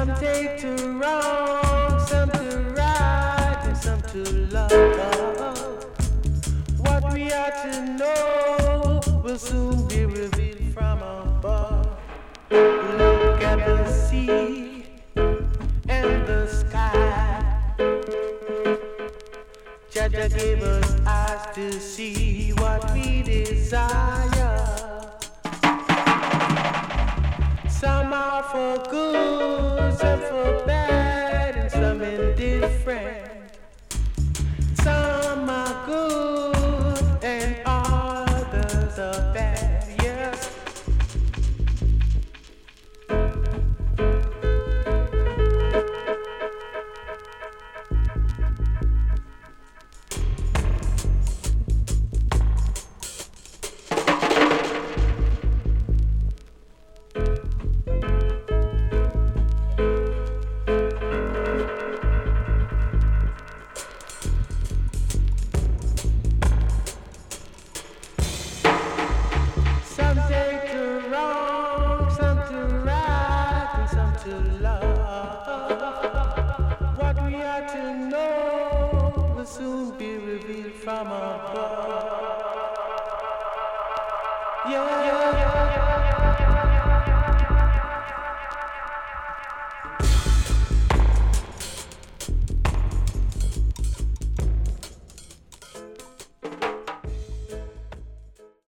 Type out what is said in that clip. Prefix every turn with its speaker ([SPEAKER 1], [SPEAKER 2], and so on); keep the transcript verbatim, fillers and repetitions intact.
[SPEAKER 1] Some take to wrong, some to right, and some to love. What we are to know will soon be revealed from above. Look at the sea and the sky. Jah gave us eyes to see what we desire. Some are for good, some for bad, and some indifferent. Some are good and others are bad, yes. Yeah.